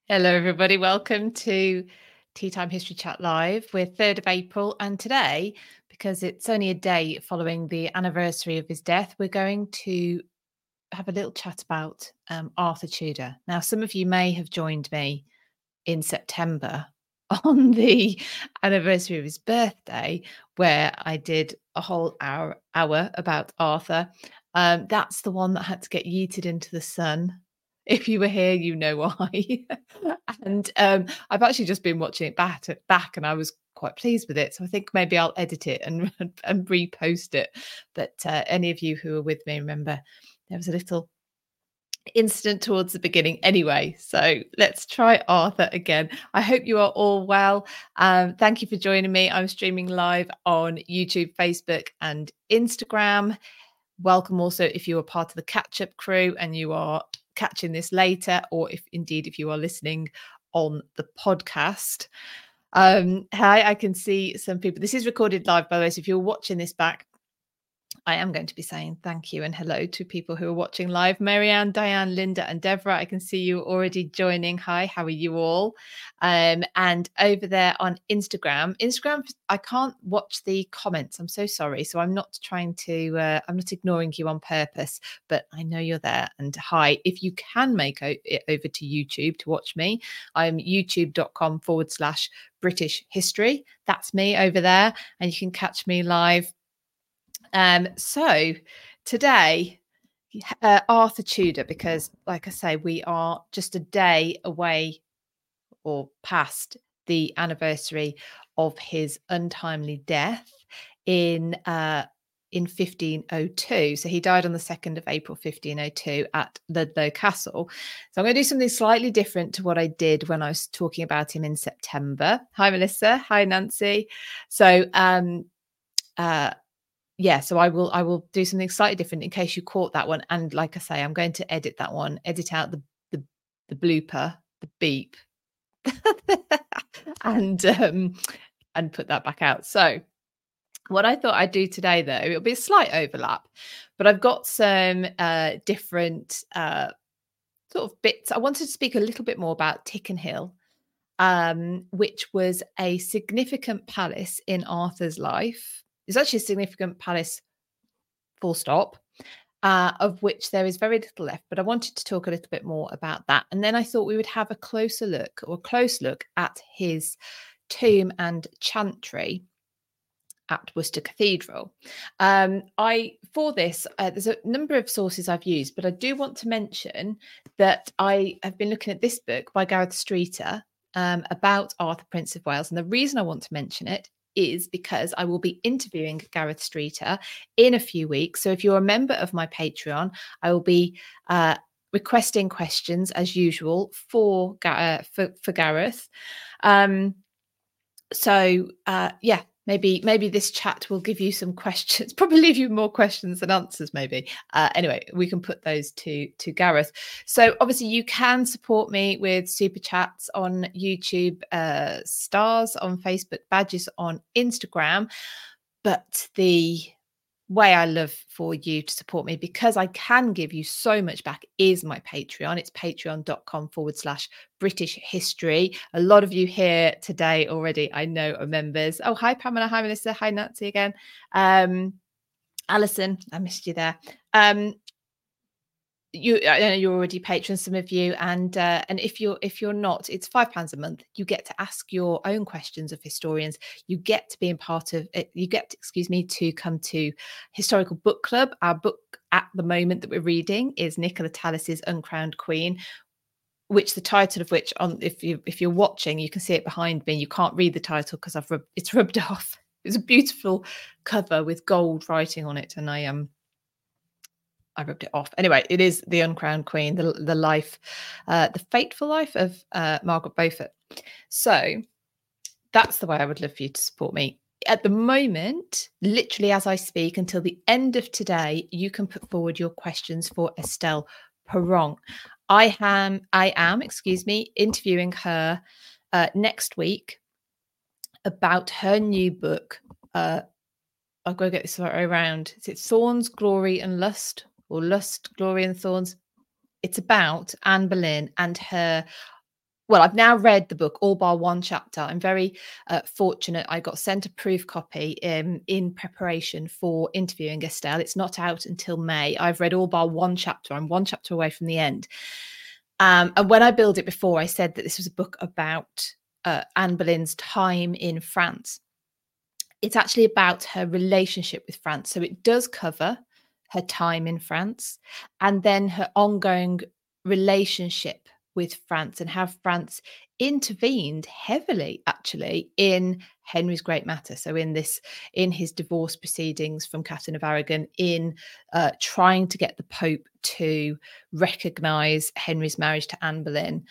Hello, everybody. Welcome to Tea Time History Chat Live. We're 3rd of April, and today, because it's only a day following the anniversary of his death, we're going to have a little chat about Arthur Tudor. Now, some of you may have joined me in September on the anniversary of his birthday, where I did a whole hour about Arthur. That's the one that had to get yeeted into the sun. If you were here, you know why. And I've actually just been watching it back, and I was quite pleased with it. So I think maybe I'll edit it and and repost it. But any of you who were with me remember there was a little incident towards the beginning anyway. So let's try Arthur again. I hope you are all well. Thank you for joining me. I'm streaming live on YouTube, Facebook, and Instagram. Welcome also if you are part of the catch-up crew and you are catching this later, or if you are listening on the podcast. Hi, I can see some people. This is recorded live, by the way, so if you're watching this back, I am going to be saying thank you and hello to people who are watching live. Marianne, Diane, Linda, and Deborah, I can see you already joining. Hi, how are you all? And over there on Instagram, I can't watch the comments. I'm so sorry. So I'm not trying to, I'm not ignoring you on purpose, but I know you're there. And hi, if you can make it over to YouTube to watch me, I'm youtube.com/British history. That's me over there. And you can catch me live. So today, Arthur Tudor, because like I say, we are just a day away or past the anniversary of his untimely death in 1502. So he died on the 2nd of April, 1502 at Ludlow Castle. So I'm going to do something slightly different to what I did when I was talking about him in September. Hi, Melissa. Hi, Nancy. So, so I will do something slightly different in case you caught that one. And like I say, I'm going to edit that one, edit out the blooper, the beep, and put that back out. So what I thought I'd do today, though, it'll be a slight overlap, but I've got some different sort of bits. I wanted to speak a little bit more about Tickenhill, which was a significant palace in Arthur's life. It's actually a significant palace, full stop, of which there is very little left. But I wanted to talk a little bit more about that. And then I thought we would have a close look at his tomb and chantry at Worcester Cathedral. For this, there's a number of sources I've used, but I do want to mention that I have been looking at this book by Gareth Streeter about Arthur, Prince of Wales. And the reason I want to mention it is because I will be interviewing Gareth Streeter in a few weeks. So if you're a member of my Patreon, I will be requesting questions as usual for Gareth. Maybe this chat will give you some questions, probably leave you more questions than answers, maybe. Anyway, we can put those to Gareth. So obviously you can support me with super chats on YouTube, stars on Facebook, badges on Instagram. But the way I love for you to support me, because I can give you so much back, is my Patreon. It's patreon.com/British history. A lot of you here today already, I know, are members. Oh, hi, Pamela. Hi, Melissa. Hi, Nancy again. Alison, I missed you there. I know you're already patrons, some of you, and if you're not, it's £5 a month. You get to ask your own questions of historians. You get to be in part of it. You get, to come to Historical Book Club. Our book at the moment that we're reading is Nicola Tallis's Uncrowned Queen, which the title of which, if you're watching, you can see it behind me. You can't read the title because it's rubbed off. It's a beautiful cover with gold writing on it, and I rubbed it off. Anyway, it is The Uncrowned Queen, the life, the fateful life of Margaret Beaufort. So that's the way I would love for you to support me. At the moment, literally as I speak, until the end of today, you can put forward your questions for Estelle Perron. I am, interviewing her next week about her new book. I'll go get this right around. Is it Thorns, Glory and Lust? Or Lust, Glory and Thorns? It's about Anne Boleyn and her well, I've now read the book all bar one chapter. I'm very fortunate. I got sent a proof copy in preparation for interviewing Estelle. It's not out until May. I've read all bar one chapter. I'm one chapter away from the end. And when I billed it before, I said that this was a book about Anne Boleyn's time in France. It's actually about her relationship with France. So it does cover her time in France and then her ongoing relationship with France and how France intervened heavily actually in Henry's great matter. So in his divorce proceedings from Catherine of Aragon, in trying to get the Pope to recognize Henry's marriage to Anne Boleyn.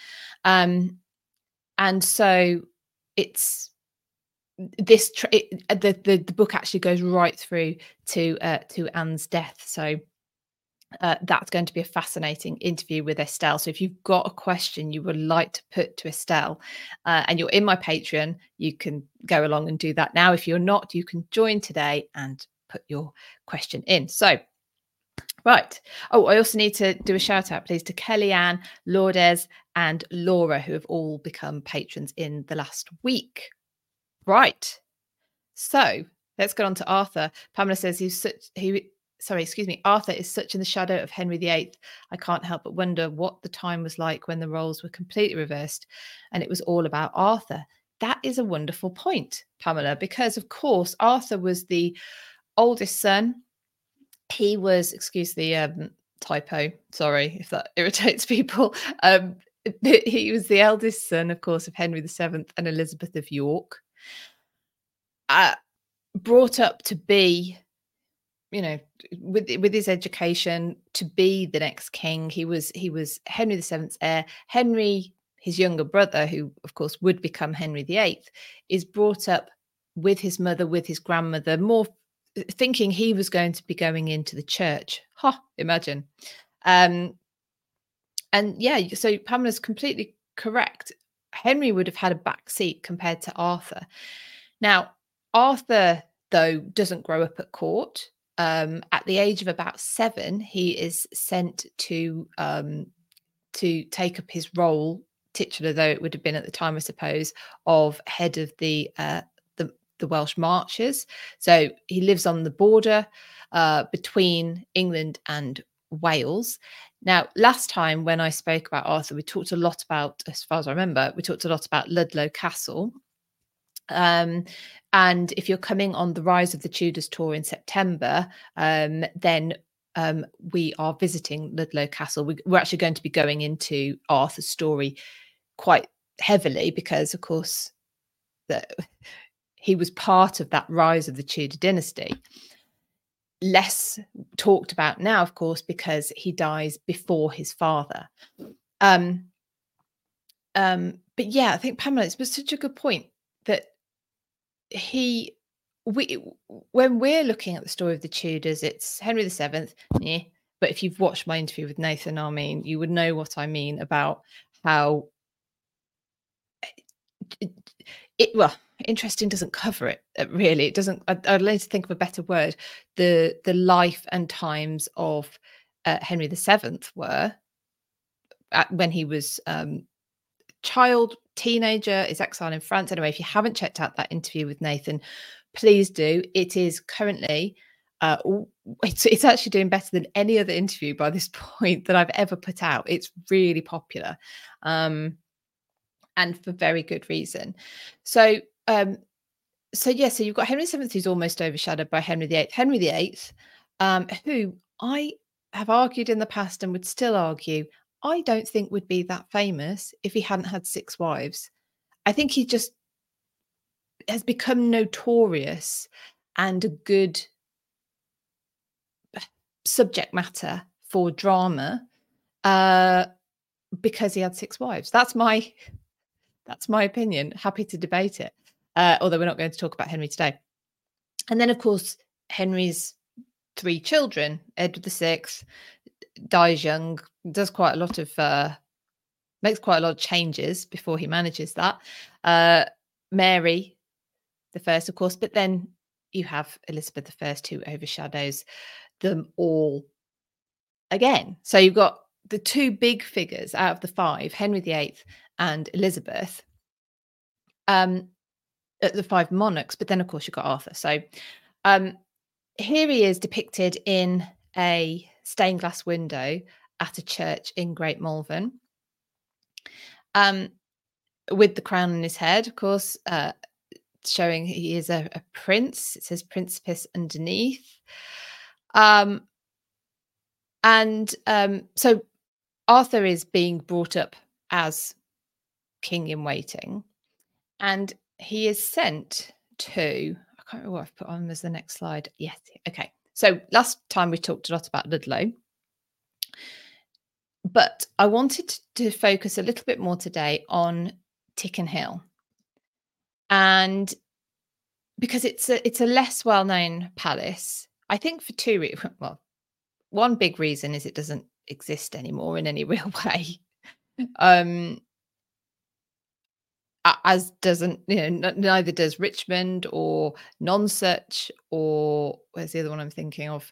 And so it's the book actually goes right through to Anne's death. So that's going to be a fascinating interview with Estelle. So if you've got a question you would like to put to Estelle and you're in my Patreon, you can go along and do that now. If you're not, you can join today and put your question in. So right. Oh, I also need to do a shout out, please, to Kellyanne, Lourdes, and Laura, who have all become patrons in the last week. Right. So let's get on to Arthur. Pamela says Arthur is such in the shadow of Henry VIII. I can't help but wonder what the time was like when the roles were completely reversed and it was all about Arthur. That is a wonderful point, Pamela, because of course Arthur was the oldest son. He was, excuse the typo, sorry if that irritates people. He was the eldest son, of course, of Henry VII and Elizabeth of York. Brought up to be, with his education, to be the next king. He was Henry VII's heir. Henry, his younger brother, who of course would become Henry VIII, is brought up with his mother, with his grandmother, more thinking he was going to be going into the church. Imagine. And yeah, so Pamela's completely correct. Henry would have had a back seat compared to Arthur. Now, Arthur, though, doesn't grow up at court. At the age of about 7, he is sent to take up his role, titular though it would have been at the time, I suppose, of head of the Welsh Marches. So he lives on the border between England and Wales. Now, last time when I spoke about Arthur, we talked a lot about, as far as I remember, we talked a lot about Ludlow Castle. And if you're coming on the Rise of the Tudors tour in September, then we are visiting Ludlow Castle. We're actually going to be going into Arthur's story quite heavily because, of course, he was part of that rise of the Tudor dynasty. Less talked about now, of course, because he dies before his father. But yeah, I think, Pamela, it was such a good point that when we're looking at the story of the Tudors, it's Henry VII, yeah. But if you've watched my interview with Nathan Armin, you would know what I mean about how interesting doesn't cover it, really. It doesn't. I'd like to think of a better word. The life and times of Henry VII were when he was child, teenager, is exiled in France. Anyway, if you haven't checked out that interview with Nathan, please do. It is currently it's actually doing better than any other interview by this point that I've ever put out. It's really popular, and for very good reason. So so you've got Henry VII, who's almost overshadowed by Henry VIII. Henry VIII, who I have argued in the past and would still argue, I don't think would be that famous if he hadn't had 6 wives. I think he just has become notorious and a good subject matter for drama because he had 6 wives. That's my opinion. Happy to debate it. Although we're not going to talk about Henry today. And then, of course, Henry's 3 children. Edward VI dies young, does quite a lot of makes quite a lot of changes before he manages that. Mary the first, of course, but then you have Elizabeth I, who overshadows them all again. So you've got the 2 big figures out of the 5, Henry VIII and Elizabeth, at the five monarchs. But then, of course, you've got Arthur. So um, here he is depicted in a stained glass window at a church in Great Malvern, with the crown on his head, of course, showing he is a prince. It says Principes underneath. So Arthur is being brought up as king in waiting, and he is sent to, I can't remember what I've put on as the next slide. Yes. Okay. So last time we talked a lot about Ludlow, but I wanted to focus a little bit more today on Tickenhill. And because it's a less well-known palace, I think for two reasons. Well, one big reason is it doesn't exist anymore in any real way. As doesn't, neither does Richmond or Nonsuch, or where's the other one I'm thinking of?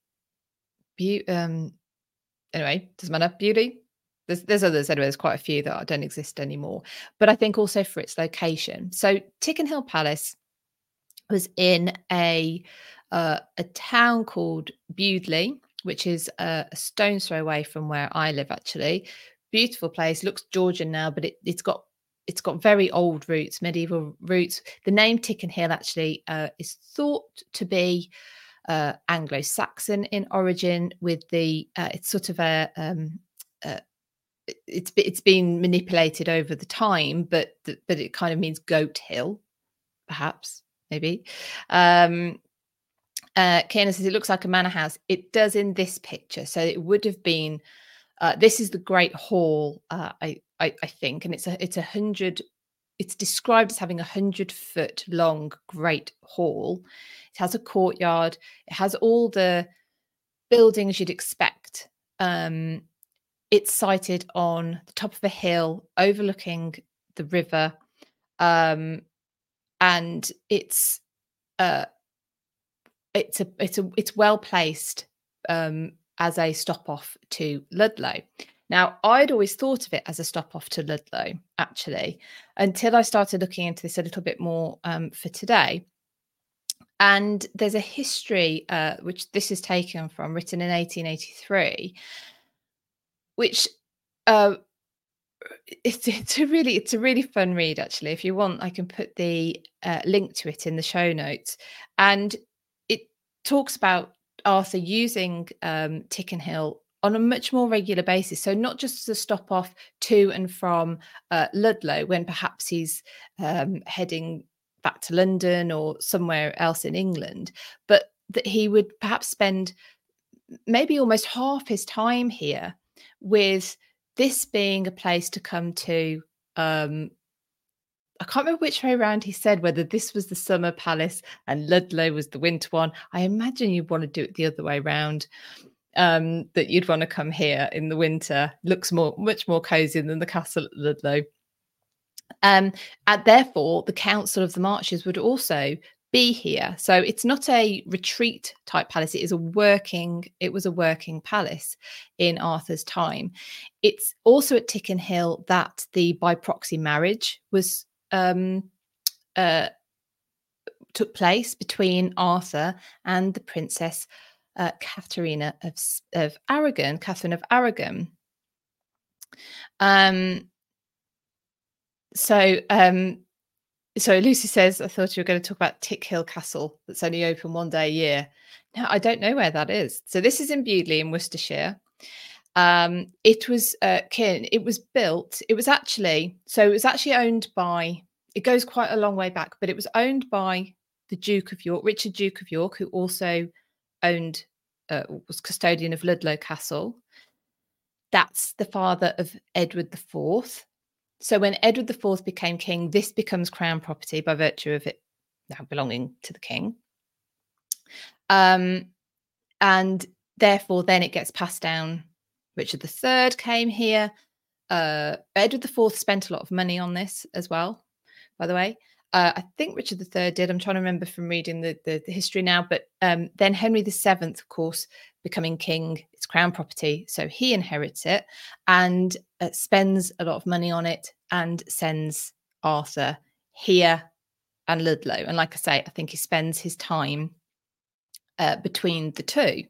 Anyway, doesn't matter. Beauty. There's others anyway. There's quite a few that don't exist anymore. But I think also for its location. So Tickenhill Palace was in a town called Bewdley, which is a stone's throw away from where I live. Actually, beautiful place. Looks Georgian now, but it's got very old roots, medieval roots. The name Tickenhill actually is thought to be Anglo-Saxon in origin. With the it's sort of it's been manipulated over the time, but it kind of means goat hill, perhaps, maybe. Kiana says it looks like a manor house. It does in this picture. So it would have been. This is the Great Hall, I think, and it's described as having 100-foot long Great Hall. It has a courtyard. It has all the buildings you'd expect. It's sited on the top of a hill overlooking the river, and it's well placed as a stop off to Ludlow. Now, I'd always thought of it as a stop off to Ludlow, actually, until I started looking into this a little bit more for today. And there's a history, which this is taken from, written in 1883, which it's a really fun read, actually. If you want, I can put the link to it in the show notes. And it talks about Arthur using Tickenhill on a much more regular basis. So not just as a stop off to and from Ludlow when perhaps he's heading back to London or somewhere else in England, but that he would perhaps spend maybe almost half his time here, with this being a place to come to. I can't remember which way around he said, whether this was the summer palace and Ludlow was the winter one. I imagine you'd want to do it the other way around, that you'd want to come here in the winter. Looks much more cozy than the castle at Ludlow. And therefore, the Council of the Marches would also be here. So it's not a retreat type palace. It was a working palace in Arthur's time. It's also at Tickenhill that the by proxy marriage was took place between Arthur and the Princess Catherine of Aragon. So Lucy says, I thought you were going to talk about Tickhill Castle that's only open one day a year. Now, I don't know where that is. So this is in Bewdley in Worcestershire. It was built. It was actually owned by, it goes quite a long way back, but it was owned by the Duke of York, Richard, Duke of York, who also was custodian of Ludlow Castle. That's the father of Edward IV. So when Edward IV became king, this becomes crown property by virtue of it now belonging to the king. And therefore, then it gets passed down. Richard III came here. Edward IV spent a lot of money on this as well, by the way. I think Richard III did. I'm trying to remember from reading the history now. But then Henry VII, of course, becoming king, it's crown property. So he inherits it and spends a lot of money on it and sends Arthur here and Ludlow. And like I say, I think he spends his time between the two.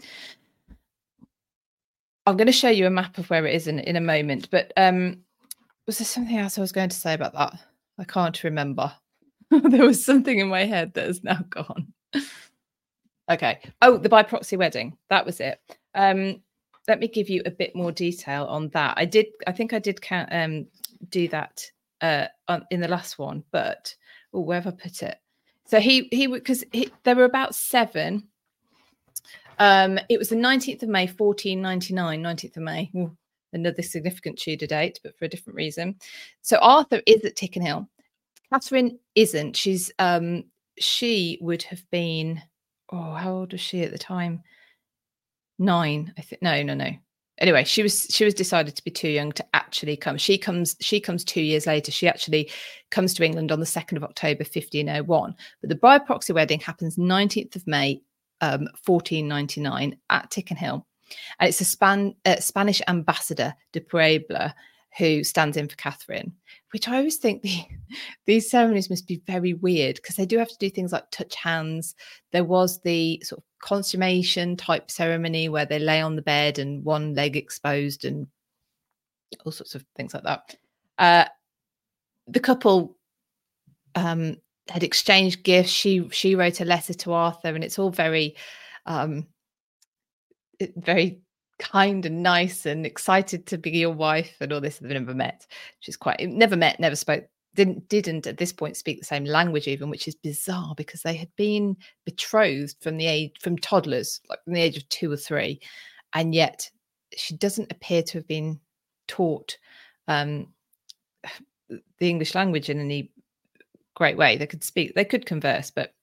I'm going to show you a map of where it is in a moment. But was there something else I was going to say about that? I can't remember. There was something in my head that has now gone. Okay. Oh, the by proxy wedding. That was it. Let me give you a bit more detail on that. I think I did do that in the last one, but where have I put it? So because there were about 7. It was the 19th of May, 1499, 19th of May. Ooh, another significant Tudor date, but for a different reason. So Arthur is at Tickenhill. Catherine isn't. She would have been, how old was she at the time? 9, I think. No. Anyway, she was decided to be too young to actually come. She comes 2 years later. She actually comes to England on the 2nd of October, 1501. But the by proxy wedding happens 19th of May, 1499 at Tickenhill. And it's a Spanish ambassador, de Puebla, who stands in for Catherine, which I always think these ceremonies must be very weird because they do have to do things like touch hands. There was the sort of consummation type ceremony where they lay on the bed and one leg exposed and all sorts of things like that. The couple had exchanged gifts. She wrote a letter to Arthur, and it's all very very kind and nice and excited to be your wife and all this. They've never met. She's never spoke, didn't at this point speak the same language even, which is bizarre because they had been betrothed from toddlers, like from the age of 2 or 3, and yet she doesn't appear to have been taught the English language in any great way. They could converse, but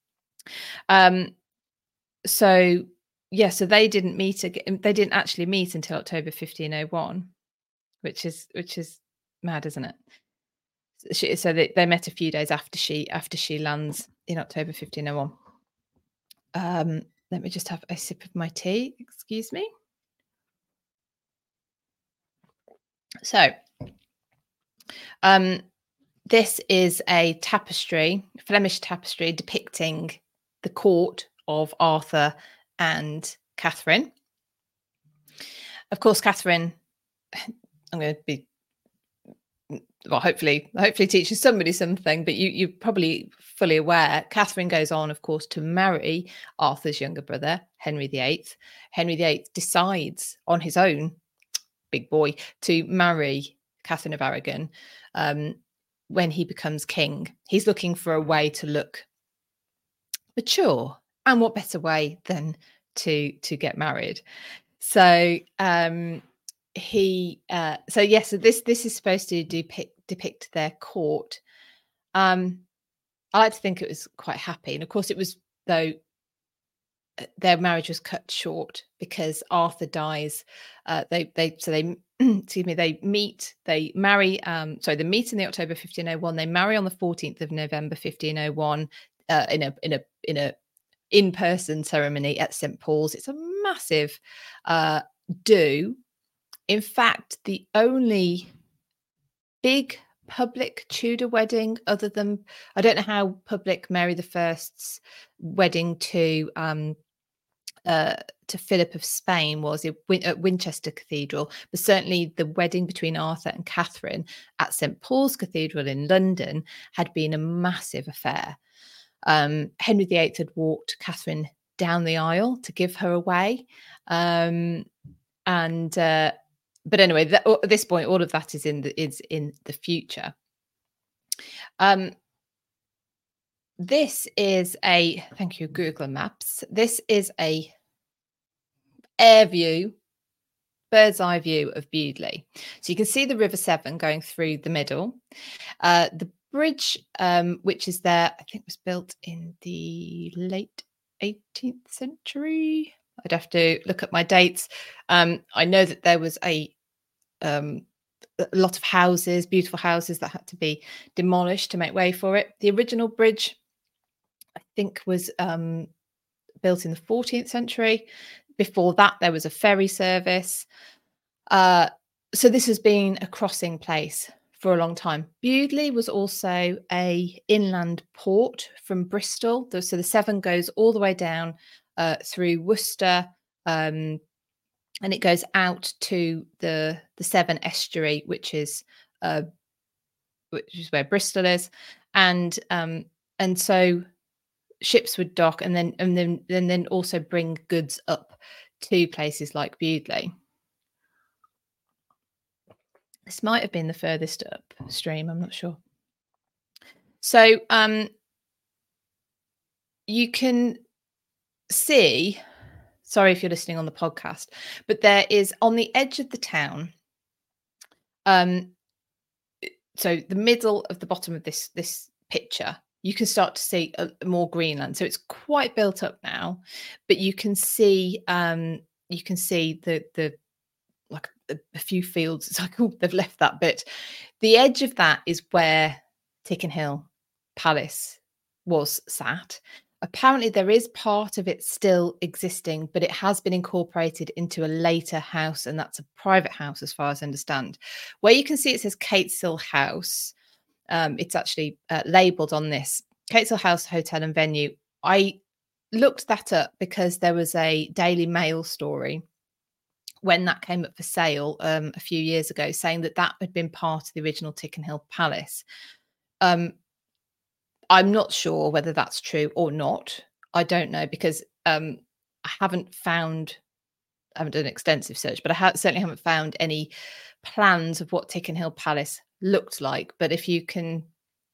so they didn't meet again. They didn't actually meet until October 1501, which is mad, isn't it? So they met a few days after she lands in October 1501. Let me just have a sip of my tea. Excuse me. So, this is a tapestry, Flemish tapestry, depicting the court of Arthur and Catherine. Of course, Catherine, I'm going to be, well, hopefully teaches somebody something, but you're probably fully aware, Catherine goes on, of course, to marry Arthur's younger brother, Henry VIII. Henry VIII decides on his own, big boy, to marry Catherine of Aragon when he becomes king. He's looking for a way to look mature, and what better way than to get married? So so this is supposed to depict their court. I like to think it was quite happy, and of course it was, though their marriage was cut short because Arthur dies. They excuse me, they meet in the October 1501. They marry on the 14th of November 1501 in a in-person ceremony at St. Paul's. It's a massive do. In fact, the only big public Tudor wedding, other than, I don't know how public Mary I's wedding to Philip of Spain was at Winchester Cathedral, but certainly the wedding between Arthur and Catherine at St. Paul's Cathedral in London had been a massive affair. Henry VIII had walked Catherine down the aisle to give her away. But anyway, at this point, all of that is in the future. This is thank you, Google Maps. This is a bird's eye view of Bewdley. So you can see the River Severn going through the middle. The bridge, which is there, I think was built in the late 18th century. I'd have to look at my dates. I know that there was a a lot of houses, beautiful houses that had to be demolished to make way for it. The original bridge, I think, was built in the 14th century. Before that, there was a ferry service. So this has been a crossing place for a long time. Bewdley was also a inland port from Bristol. So the Severn goes all the way down through Worcester, and it goes out to the Severn estuary, which is where Bristol is, and so ships would dock and then also bring goods up to places like Bewdley. This might have been the furthest upstream, I'm not sure. So you can see, sorry if you're listening on the podcast, but there is on the edge of the town, so the middle of the bottom of this picture, you can start to see more greenland. So it's quite built up now, but you can see the like a few fields. It's like, oh, they've left that bit. The edge of that is where Tickenhill Palace was sat. Apparently there is part of it still existing, but it has been incorporated into a later house, and that's a private house as far as I understand. Where you can see it says Cateshill House, it's actually labelled on this, Cateshill House Hotel and Venue. I looked that up because there was a Daily Mail story when that came up for sale a few years ago, saying that had been part of the original Tickenhill Palace. I'm not sure whether that's true or not. I don't know, because I haven't done an extensive search, but I certainly haven't found any plans of what Tickenhill Palace looked like. But if you can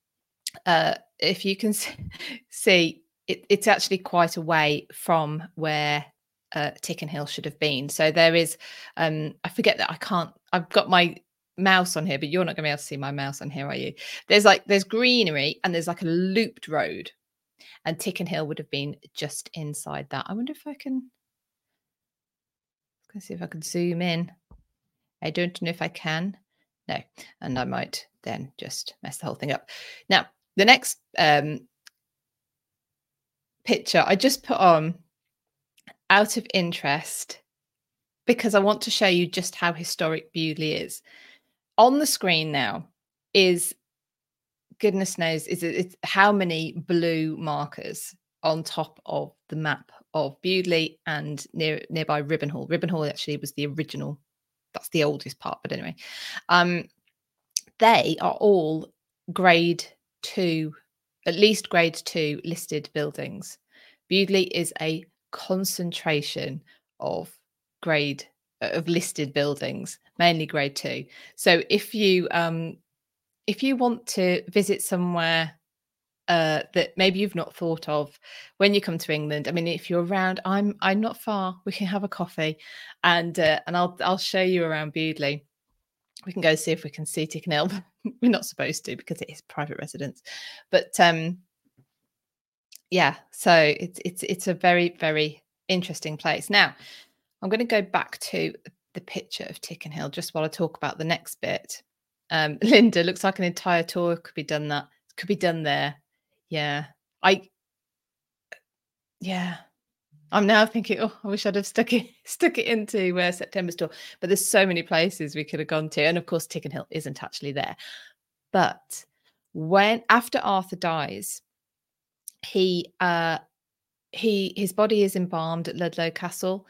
see, it's actually quite a way from where Tickenhill should have been. So there is, I forget that I've got my mouse on here, but you're not going to be able to see my mouse on here, are you? There's greenery and there's like a looped road, and Tickenhill would have been just inside that. I wonder if I can, let's see if I can zoom in. I don't know if I can. No, and I might then just mess the whole thing up. Now, the next picture I just put on out of interest because I want to show you just how historic Bewdley is. On the screen now is, goodness knows, it's how many blue markers on top of the map of Bewdley and nearby Ribbenhall. Ribbenhall actually was the original, that's the oldest part, but anyway. They are all grade 2, at least grade 2 listed buildings. Bewdley is a concentration of listed buildings, mainly grade 2. So if you want to visit somewhere that maybe you've not thought of when you come to England, I mean, if you're around, I'm not far. We can have a coffee, and I'll show you around Bewdley. We can go see if we can see Tickenhill. We're not supposed to because it is private residence, but yeah. So it's a very, very interesting place. Now I'm going to go back to the picture of Tickenhill just while I talk about the next bit. Linda, looks like an entire tour could be done there. Yeah. I'm now thinking, oh, I wish I'd have stuck it into September's tour. But there's so many places we could have gone to. And of course, Tickenhill isn't actually there. But after Arthur dies, his body is embalmed at Ludlow Castle.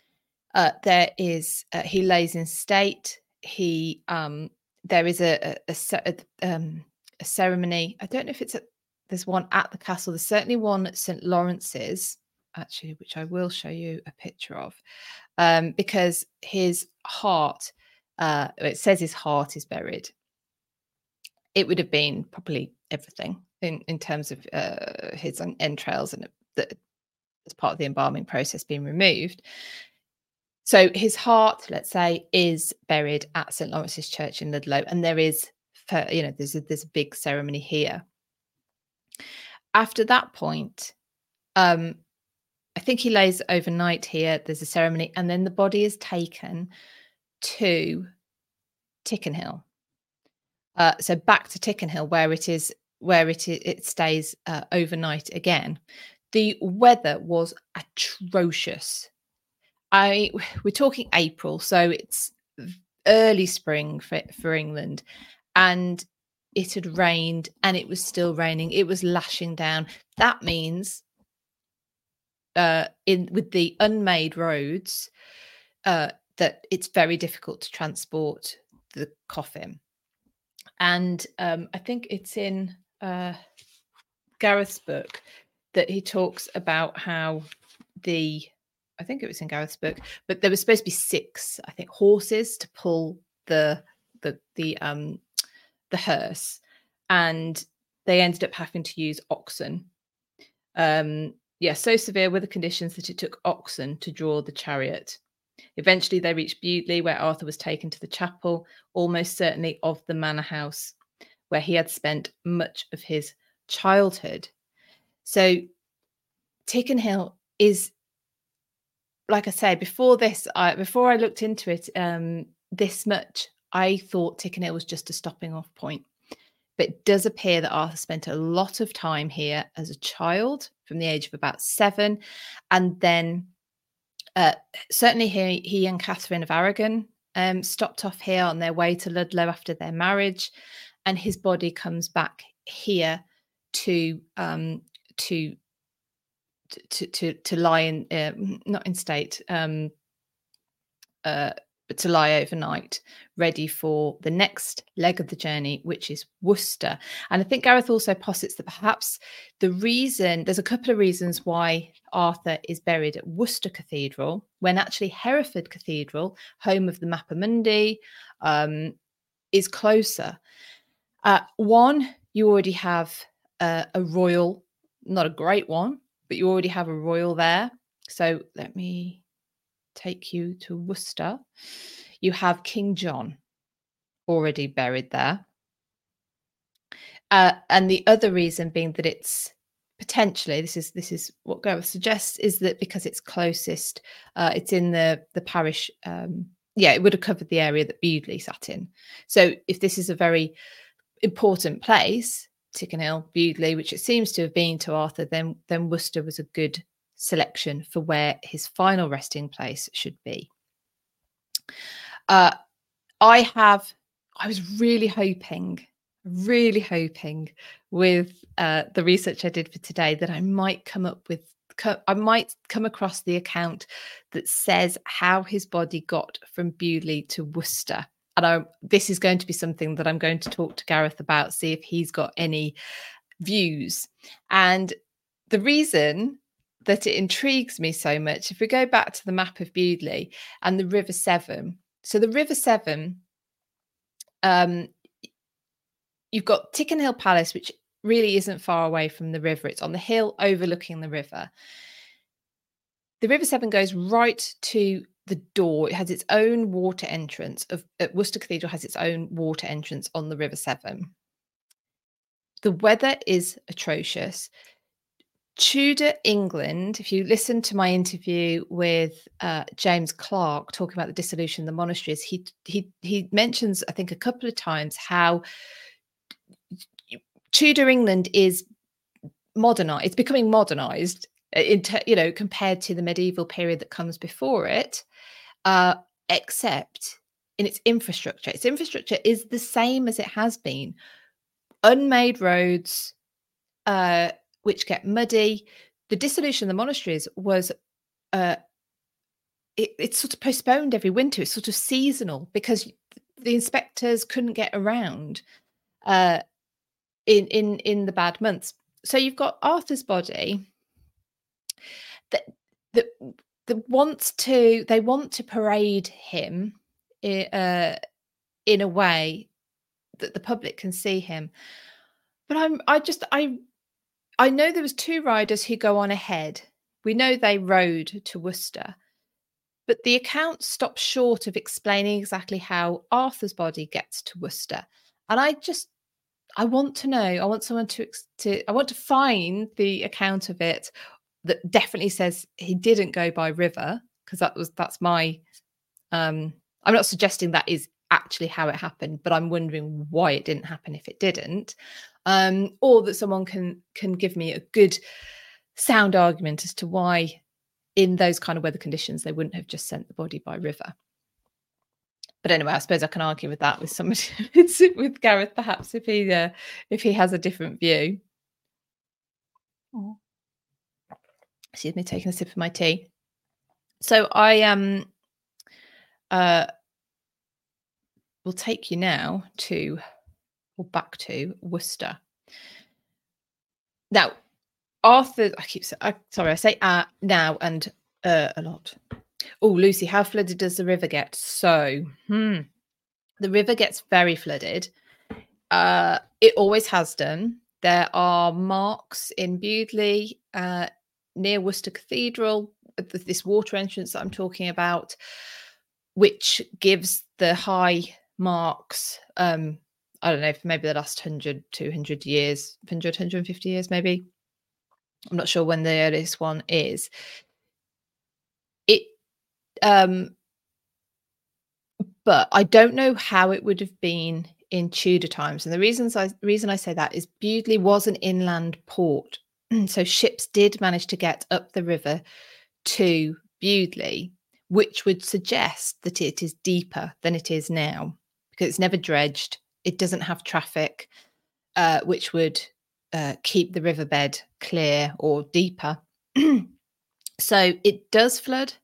He lays in state. There is a ceremony. I don't know if there's one at the castle. There's certainly one at St. Lawrence's, actually, which I will show you a picture of, because his heart, it says his heart is buried. It would have been probably everything in terms of his entrails and as part of the embalming process being removed. So his heart, let's say, is buried at St. Lawrence's Church in Ludlow, and there's a big ceremony here. After that point, I think he lays overnight here. There's a ceremony, and then the body is taken to Tickenhill. So back to Tickenhill, it stays overnight again. The weather was atrocious. We're talking April, so it's early spring for England, and it had rained, and it was still raining. It was lashing down. That means, in with the unmade roads, that it's very difficult to transport the coffin. And I think it's in Gareth's book that he talks about how I think it was in Gareth's book, but there was supposed to be 6, I think, horses to pull the hearse, and they ended up having to use oxen. So severe were the conditions that it took oxen to draw the chariot. Eventually, they reached Bewdley, where Arthur was taken to the chapel, almost certainly of the manor house, where he had spent much of his childhood. So Tickenhill is, like I say, before I looked into it this much, I thought Tickenhill was just a stopping off point. But it does appear that Arthur spent a lot of time here as a child, from the age of about 7, and then certainly he and Catherine of Aragon stopped off here on their way to Ludlow after their marriage, and his body comes back here to lie in, not in state, but to lie overnight, ready for the next leg of the journey, which is Worcester. And I think Gareth also posits that perhaps there's a couple of reasons why Arthur is buried at Worcester Cathedral, when actually Hereford Cathedral, home of the Mappamundi, is closer. One, you already have a royal, not a great one, but you already have a royal there. So let me take you to Worcester. You have King John already buried there. And the other reason being that it's potentially, this is what Gareth suggests, is that because it's closest, it's in the parish. It would have covered the area that Bewdley sat in. So if this is a very important place, Tickenhill, Bewdley, which it seems to have been to Arthur, then Worcester was a good selection for where his final resting place should be. I was really hoping with the research I did for today that I might come across the account that says how his body got from Bewdley to Worcester. And this is going to be something that I'm going to talk to Gareth about, see if he's got any views. And the reason that it intrigues me so much, if we go back to the map of Bewdley and the River Severn. So the River Severn, you've got Tickenhill Palace, which really isn't far away from the river. It's on the hill overlooking the river. The River Severn goes right to the door. It has its own water entrance. Worcester Cathedral has its own water entrance on the River Severn. The weather is atrocious. Tudor England, if you listen to my interview with James Clark talking about the dissolution of the monasteries, he mentions, I think, a couple of times how Tudor England is modernized. It's becoming modernized, compared to the medieval period that comes before it, except in its infrastructure. Its infrastructure is the same as it has been. Unmade roads, which get muddy. The dissolution of the monasteries was, it's sort of postponed every winter. It's sort of seasonal because the inspectors couldn't get around in the bad months. So you've got Arthur's body that want to parade him in a way that the public can see him. But I know there was 2 riders who go on ahead. We know they rode to Worcester, but the account stops short of explaining exactly how Arthur's body gets to Worcester. And I want to know. I want someone I want to find the account of it that definitely says he didn't go by river, because that's my. I'm not suggesting that is actually how it happened, but I'm wondering why it didn't happen if it didn't. Or that someone can give me a good sound argument as to why in those kind of weather conditions they wouldn't have just sent the body by river. But anyway, I suppose I can argue with that with somebody with Gareth, perhaps if he has a different view. Excuse me, taking a sip of my tea. So I will take you now back to Worcester. Now, Arthur, I say now and a lot. Oh, Lucy, how flooded does the river get? So, the river gets very flooded. It always has done. There are marks in Bewdley near Worcester Cathedral, this water entrance that I'm talking about, which gives the high marks. I don't know, for maybe the last 100, 200 years, 100, 150 years, maybe. I'm not sure when the earliest one is. But I don't know how it would have been in Tudor times. And the reason I say that is Bewdley was an inland port. So ships did manage to get up the river to Bewdley, which would suggest that it is deeper than it is now because it's never dredged. It doesn't have traffic, which would keep the riverbed clear or deeper. So it does flood.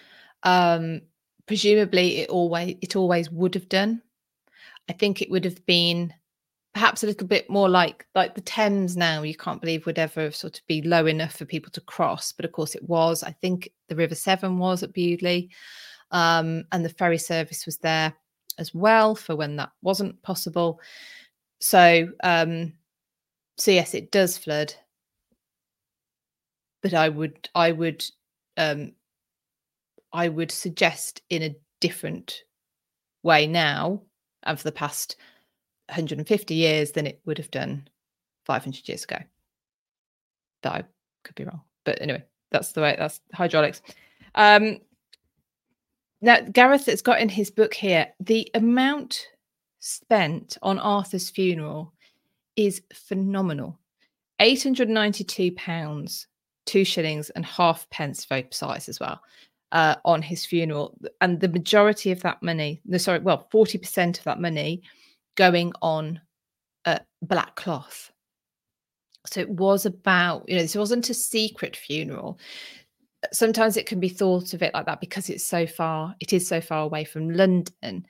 Presumably it always would have done. I think it would have been perhaps a little bit more like the Thames now. You can't believe would ever sort of be low enough for people to cross, but of course it was. I think the River Severn was at Bewdley, and the ferry service was there as well for when that wasn't possible. So yes, it does flood, but I would suggest in a different way now and for the past 150 years than it would have done 500 years ago. But I could be wrong. But anyway, that's hydraulics. Now, Gareth has got in his book here, the amount spent on Arthur's funeral is phenomenal. £892, 2 shillings and halfpence, very precise as well, on his funeral. And the majority of that money, 40% of that money going on black cloth. So it was about, this wasn't a secret funeral. Sometimes it can be thought of it like that because it is so far away from London.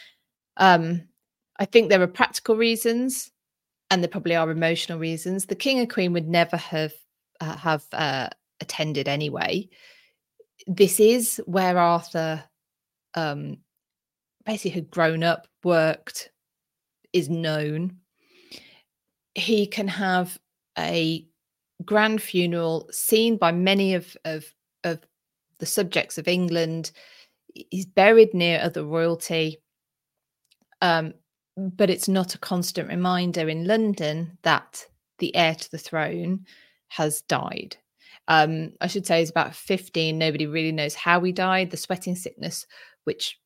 I think there are practical reasons and there probably are emotional reasons. The King and Queen would never have attended anyway. This is where Arthur basically had grown up, worked, is known. He can have a grand funeral seen by many of the subjects of England. He's buried near other royalty, but it's not a constant reminder in London that the heir to the throne has died. I should say he's about 15. Nobody really knows how he died. The sweating sickness, which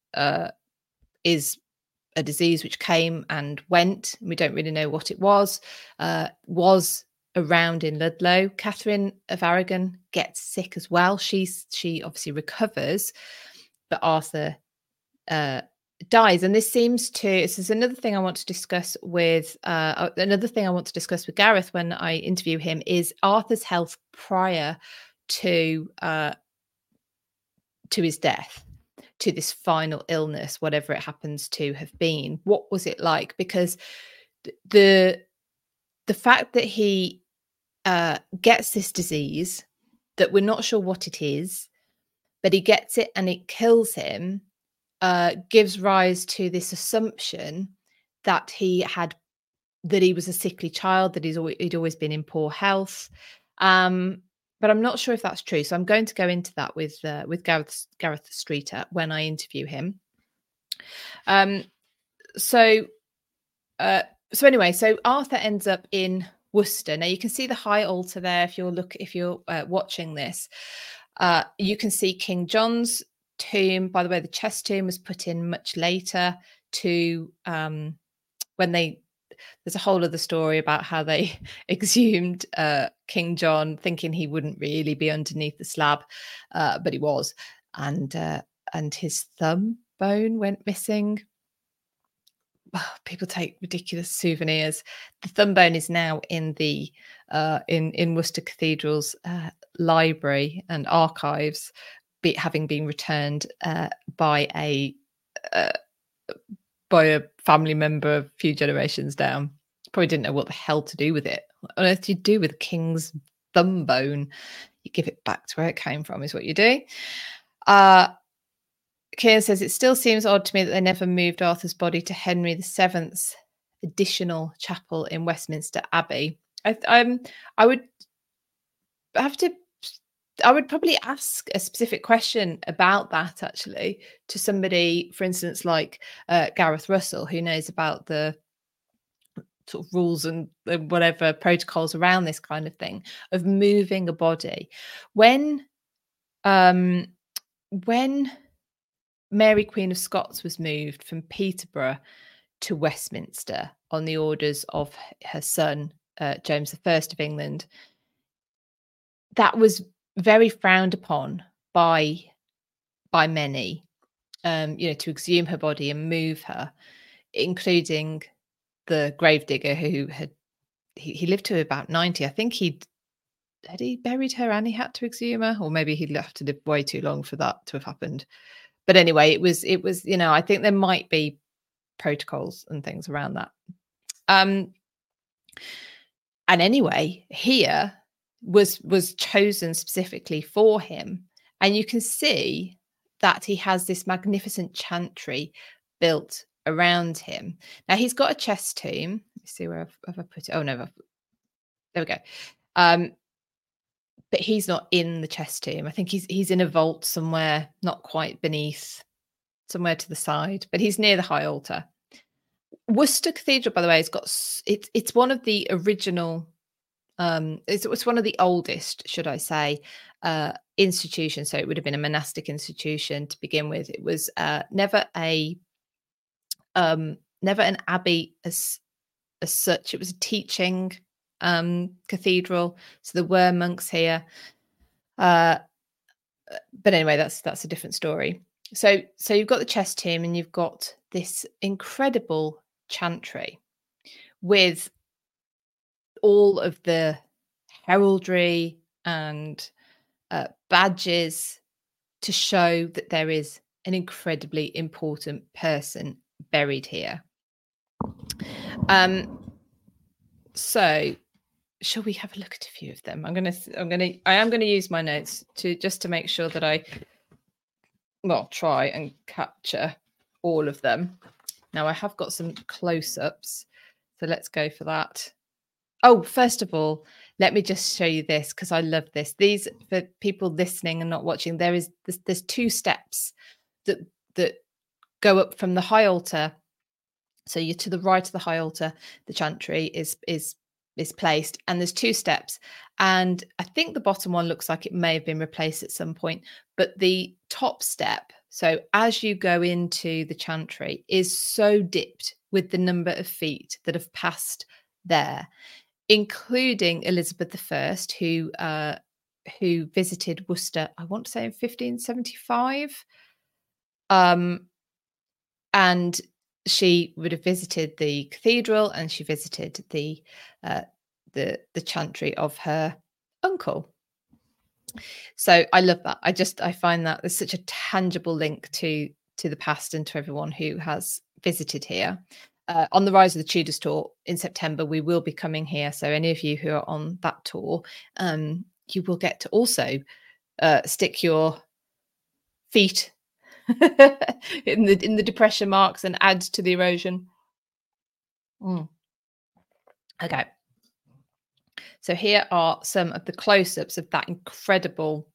is a disease which came and went, we don't really know what it was around in Ludlow. Catherine of Aragon gets sick as well. She obviously recovers, but Arthur dies. And this is another thing I want to discuss with Gareth when I interview him, is Arthur's health prior to his death, to this final illness, whatever it happens to have been. What was it like? Because the fact that he gets this disease that we're not sure what it is, but he gets it and it kills him, gives rise to this assumption that he was a sickly child, that he'd always been in poor health. But I'm not sure if that's true. So I'm going to go into that with Gareth Streeter when I interview him. So Arthur ends up in Worcester. Now you can see the high altar there. If you're watching this, you can see King John's tomb, by the way, the chest tomb was put in much later to when they there's a whole other story about how they exhumed King John, thinking he wouldn't really be underneath the slab, but he was, and his thumb bone went missing. People take ridiculous souvenirs. The thumb bone is now in the in Worcester Cathedral's library and archives, having been returned by a uh, family member a few generations down. Probably didn't know what the hell to do with it. What on earth do you do with a king's thumb bone? You give it back to where it came from, is what you do. Kieran says, it still seems odd to me that they never moved Arthur's body to Henry VII's additional chapel in Westminster Abbey. I would probably ask a specific question about that, actually, to somebody, for instance, like Gareth Russell, who knows about the sort of rules and whatever protocols around this kind of thing, of moving a body. When Mary Queen of Scots was moved from Peterborough to Westminster on the orders of her son, James I of England, that was very frowned upon by many, to exhume her body and move her, including the gravedigger who he lived to about 90. I think he buried her and he had to exhume her, or maybe he'd left to live way too long for that to have happened. But anyway, it was, I think there might be protocols and things around that. And anyway, here was chosen specifically for him. And you can see that he has this magnificent chantry built around him. Now he's got a chest tomb. Let's see where have I put it. Oh no, there we go. But he's not in the chest tomb. I think he's in a vault somewhere, not quite beneath, somewhere to the side, but he's near the high altar. Worcester Cathedral, by the way, has got it's one of the original, it's one of the oldest, should I say, institutions. So it would have been a monastic institution to begin with. It was never an abbey as such. It was a teaching cathedral, so there were monks here. But anyway, that's a different story. So you've got the chest tomb and you've got this incredible chantry with all of the heraldry and badges to show that there is an incredibly important person buried here. So shall we have a look at a few of them? I am going to use my notes to make sure that try and capture all of them. Now I have got some close-ups, so let's go for that. Oh, first of all, let me just show you this because I love this. These, for people listening and not watching, there's two steps that go up from the high altar. So you're to the right of the high altar. The chantry is placed, and there's two steps. And I think the bottom one looks like it may have been replaced at some point, but the top step, so as you go into the chantry, is so dipped with the number of feet that have passed there, including Elizabeth I, who visited Worcester, I want to say in 1575. And she would have visited the cathedral, and she visited the chantry of her uncle. So I love that. I find that there's such a tangible link to the past and to everyone who has visited here. On the Rise of the Tudors tour in September, we will be coming here. So any of you who are on that tour, you will get to also stick your feet in the depression marks and add to the erosion. Okay. So here are some of the close-ups of that incredible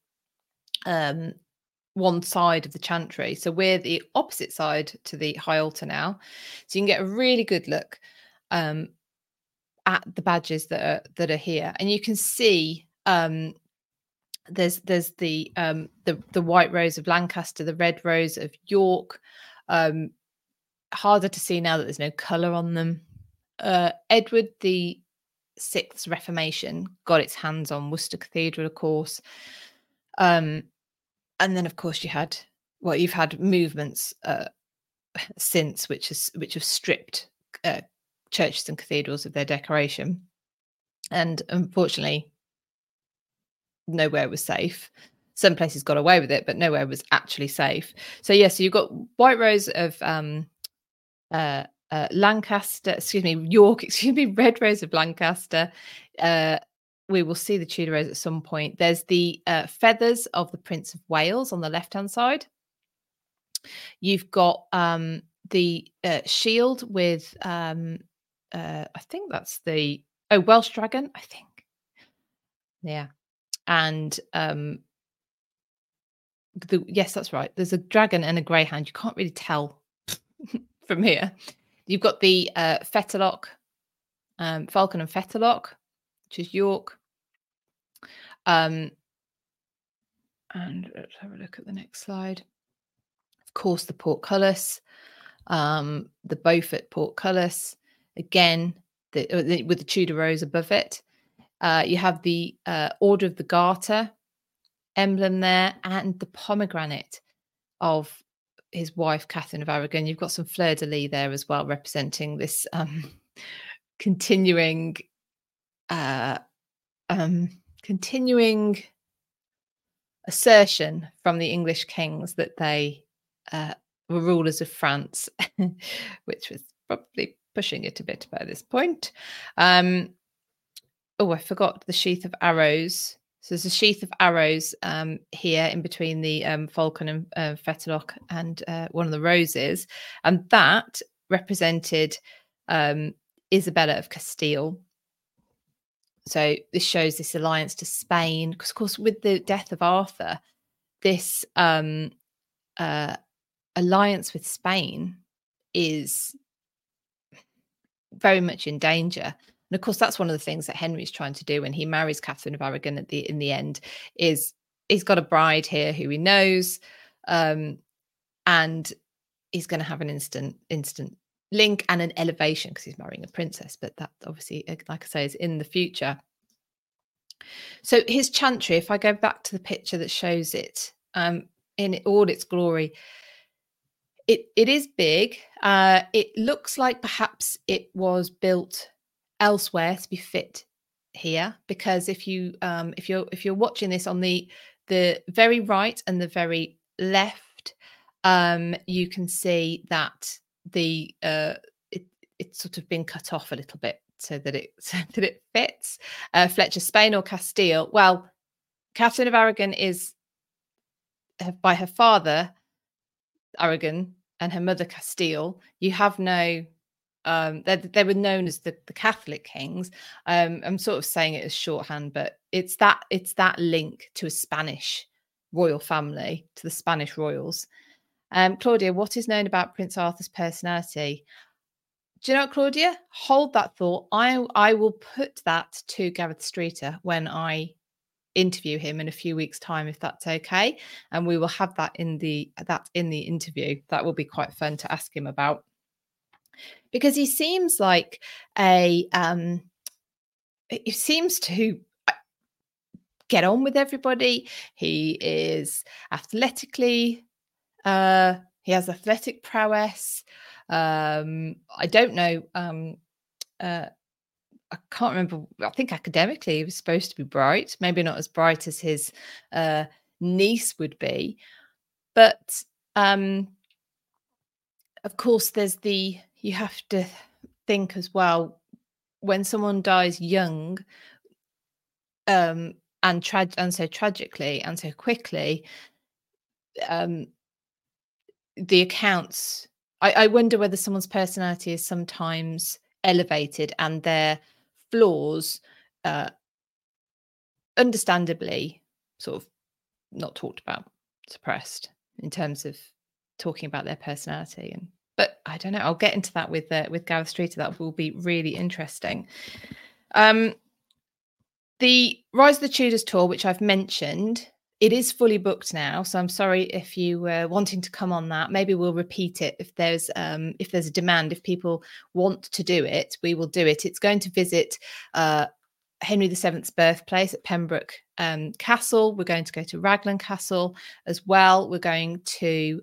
one side of the chantry. So we're the opposite side to the high altar now. So you can get a really good look at the badges that are here. And you can see There's the white rose of Lancaster, the red rose of York. Harder to see now that there's no colour on them. Edward the Sixth's Reformation got its hands on Worcester Cathedral, of course. And then, of course, you've had movements since which have stripped churches and cathedrals of their decoration, and unfortunately, nowhere was safe. Some places got away with it, but nowhere was actually safe. So so you've got white rose of Lancaster, York, red rose of Lancaster. We will see the Tudor rose at some point. There's the feathers of the Prince of Wales on the left-hand side. You've got the shield with, I think that's the Welsh dragon, I think. Yeah. And yes, that's right. There's a dragon and a greyhound. You can't really tell from here. You've got the fetterlock, falcon and fetterlock, which is York. And let's have a look at the next slide. Of course, the portcullis, the Beaufort portcullis, again, with the Tudor rose above it. You have the Order of the Garter emblem there, and the pomegranate of his wife, Catherine of Aragon. You've got some fleur-de-lis there as well, representing this continuing assertion from the English kings that they were rulers of France, which was probably pushing it a bit by this point. I forgot the sheath of arrows. So there's a sheath of arrows here in between the falcon and fetterlock and one of the roses, and that represented Isabella of Castile. So this shows this alliance to Spain, because of course with the death of Arthur, this alliance with Spain is very much in danger. And of course, that's one of the things that Henry's trying to do when he marries Catherine of Aragon in the end, is he's got a bride here who he knows, and he's going to have an instant link and an elevation because he's marrying a princess. But that obviously, like I say, is in the future. So his chantry, if I go back to the picture that shows it in all its glory, it is big. It looks like perhaps it was built elsewhere to be fit here, because if you're watching this on the very right and the very left, you can see that it's sort of been cut off a little bit so that it fits. Fletcher, Spain or Castile? Well, Catherine of Aragon is by her father Aragon and her mother Castile. You have no they were known as the Catholic kings. I'm sort of saying it as shorthand, but it's that link to a Spanish royal family, to the Spanish royals. Claudia, what is known about Prince Arthur's personality? Do you know what, Claudia? Hold that thought. I will put that to Gareth Streeter when I interview him in a few weeks' time, if that's okay. And we will have that in the interview. That will be quite fun to ask him about, because he seems like he seems to get on with everybody. He is athletically, he has athletic prowess. I don't know. I can't remember. I think academically he was supposed to be bright, maybe not as bright as his niece would be. But of course, you have to think as well, when someone dies young, and so tragically and so quickly, the accounts. I wonder whether someone's personality is sometimes elevated and their flaws, understandably, sort of not talked about, suppressed in terms of talking about their personality. But I don't know. I'll get into that with Gareth Streeter. That will be really interesting. The Rise of the Tudors tour, which I've mentioned, it is fully booked now, so I'm sorry if you were wanting to come on that. Maybe we'll repeat it if there's a demand. If people want to do it, we will do it. It's going to visit Henry VII's birthplace at Pembroke Castle. We're going to go to Raglan Castle as well. We're going to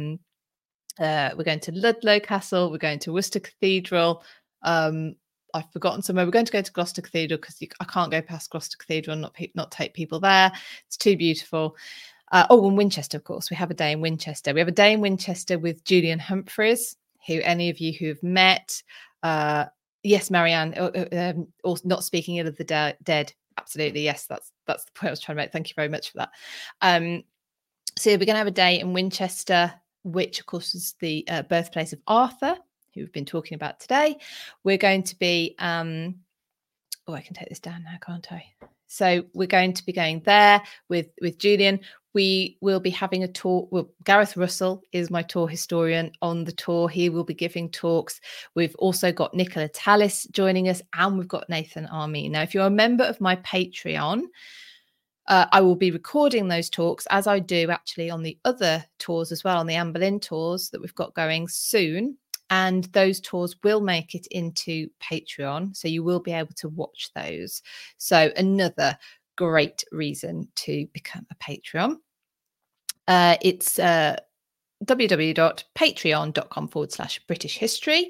Ludlow Castle. We're going to Worcester Cathedral. I've forgotten somewhere. We're going to go to Gloucester Cathedral because I can't go past Gloucester Cathedral and not take people there. It's too beautiful. And Winchester, of course. We have a day in Winchester. We have a day in Winchester with Julian Humphreys, who any of you who have met. Yes, Marianne, or not speaking ill of the dead. Absolutely, yes, that's the point I was trying to make. Thank you very much for that. So we're going to have a day in Winchester, which of course is the birthplace of Arthur, who we've been talking about today. We're going to be, I can take this down now, can't I? So we're going to be going there with Julian. We will be having a talk. Well, Gareth Russell is my tour historian on the tour. He will be giving talks. We've also got Nicola Tallis joining us, and we've got Nathan Army. Now, if you're a member of my Patreon, I will be recording those talks, as I do actually on the other tours as well, on the Anne Boleyn tours that we've got going soon. And those tours will make it into Patreon, so you will be able to watch those. So another great reason to become a Patreon. It's www.patreon.com/British history.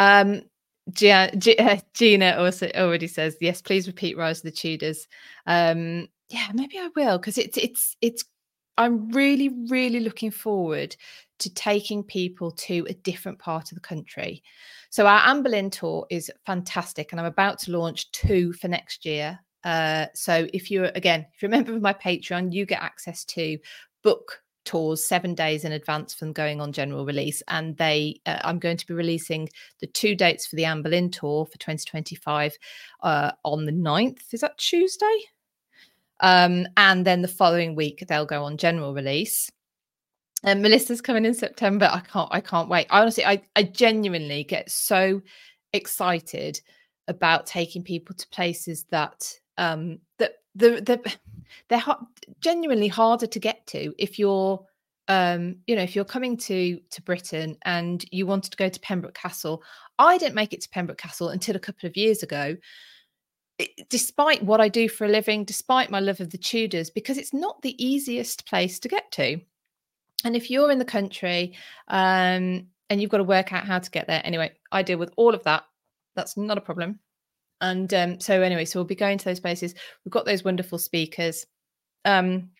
Gina also already says, yes, please repeat Rise of the Tudors. Yeah, maybe I will, because it's I'm really, really looking forward to taking people to a different part of the country. So our Anne Boleyn tour is fantastic, and I'm about to launch 2 for next year. So if you're a member of my Patreon, you get access to book tours 7 days in advance from going on general release, and I'm going to be releasing the 2 dates for the Anne Boleyn tour for 2025 on the 9th. Is that Tuesday? And then the following week they'll go on general release. And Melissa's coming in September. I can't wait. Honestly, I genuinely get so excited about taking people to places that they're genuinely harder to get to if you're if you're coming to Britain and you wanted to go to Pembroke Castle. I didn't make it to Pembroke Castle until a couple of years ago, despite what I do for a living, despite my love of the Tudors, because it's not the easiest place to get to. And if you're in the country and you've got to work out how to get there, anyway, I deal with all of that. That's not a problem. And so we'll be going to those places. We've got those wonderful speakers. Like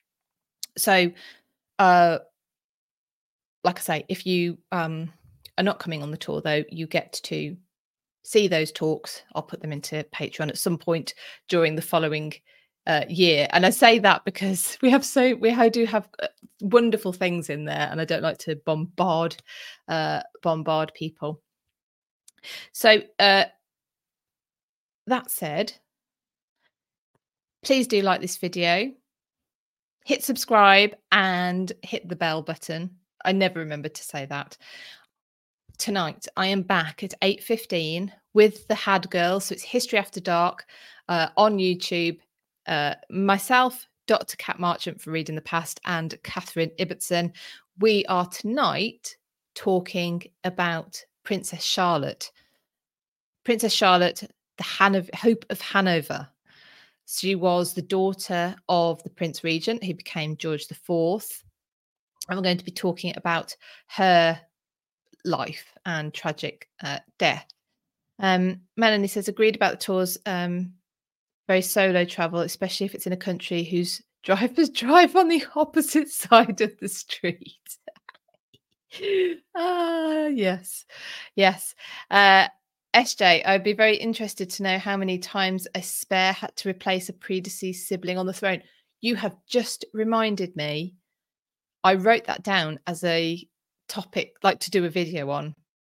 I say, if you are not coming on the tour, though, you get to see those talks. I'll put them into Patreon at some point during the following year. And I say that because we do have wonderful things in there, and I don't like to bombard people. So that said, please do like this video, hit subscribe, and hit the bell button. I never remember to say that. Tonight I am back at 8:15 with the Had Girls, so it's History After Dark on YouTube. Myself, Dr. Kat Marchant for Reading the Past, and Catherine Ibbotson. We are tonight talking about Princess Charlotte. Princess Charlotte, the Hope of Hanover. She was the daughter of the Prince Regent, who became George IV. And we're going to be talking about her life and tragic death. Melanie says, agreed about the tours. Very solo travel, especially if it's in a country whose drivers drive on the opposite side of the street. Yes. SJ, I'd be very interested to know how many times a spare had to replace a predeceased sibling on the throne. You have just reminded me. I wrote that down as a topic, like to do a video on.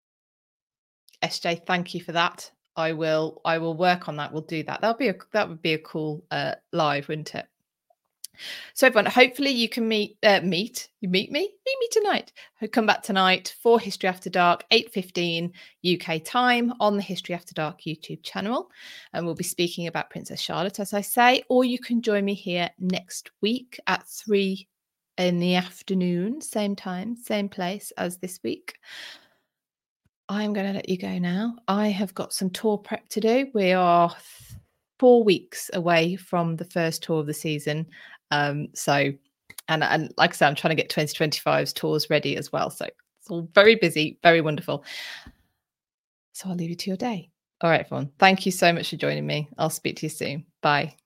SJ, thank you for that. I will work on that. We'll do that. That would be a cool live, wouldn't it? So everyone, hopefully you can meet me tonight. Come back tonight for History After Dark, 8:15 UK time on the History After Dark YouTube channel. And we'll be speaking about Princess Charlotte, as I say, or you can join me here next week at 3 in the afternoon, same time, same place as this week. I'm going to let you go now. I have got some tour prep to do. We are 4 weeks away from the first tour of the season. So, and like I said, I'm trying to get 2025's tours ready as well. So it's all very busy, very wonderful. So I'll leave you to your day. All right, everyone. Thank you so much for joining me. I'll speak to you soon. Bye.